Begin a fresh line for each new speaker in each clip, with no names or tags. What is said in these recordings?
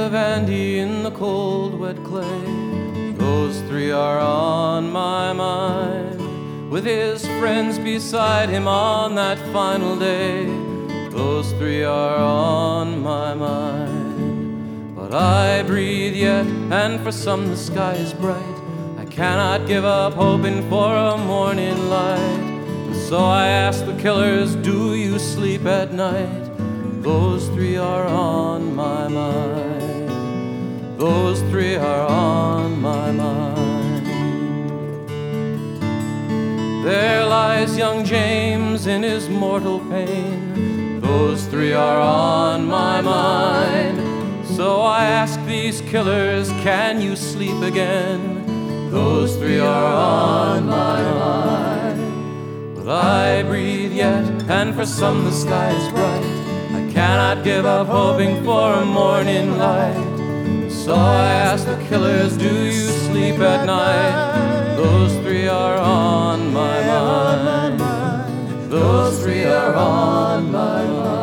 of Andy in the cold, wet clay. Those three are on my mind, with his friends beside him on that final day. Those three are on my mind. But I breathe yet, and for some the sky is bright. I cannot give up hoping for a morning light. And so I ask the killers, do you sleep at night? Those three are on my mind. Those three are on my mind. There lies young James in his mortal pain. Those three are on my mind. So I ask these killers, can you sleep again? Those three are on my mind. But I breathe yet, and for some the sky is bright. I cannot give up hoping for a morning light. So I ask the killers, do you sleep at night? Those three are on my mind. Those three are on my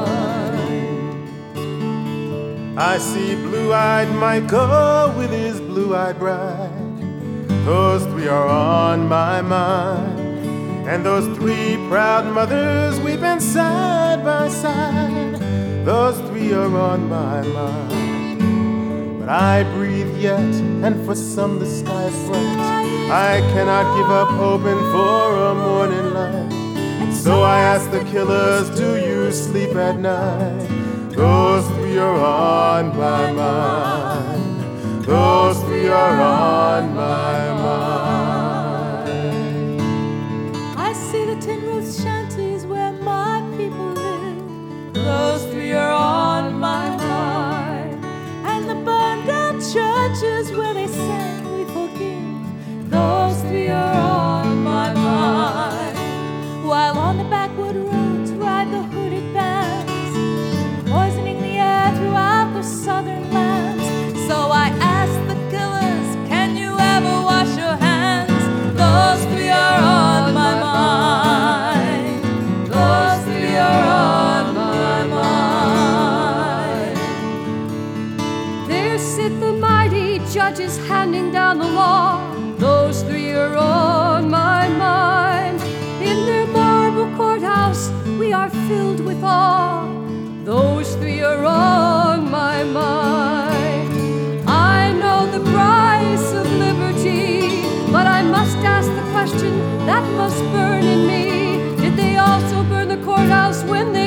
mind.
I see blue-eyed Michael with his blue-eyed bride. Those three are on my mind. And those three proud mothers weeping side by side. Those three are on my mind. But I breathe yet, and for some the sky is bright. I cannot give up hoping for a morning light. So I ask the killers, do you sleep at night? Those three are on my mind. Those three are on my mind.
I see the tin roof shanties where my people live. Those three are on my mind. And the burned down churches where they sang we forgive. Those three are on my mind. While on the backwood roads ride the hooded bands, poisoning the air throughout the southern lands. So I ask the killers, can you ever wash your hands? Those three are on my mind. Those three are on my mind.
There sit the mighty judges handing down the law. Those three are on my mind. In their marble courthouse we are filled with awe. Those three are on my mind. I know the price of liberty, but I must ask the question that must burn in me. Did they also burn the courthouse when they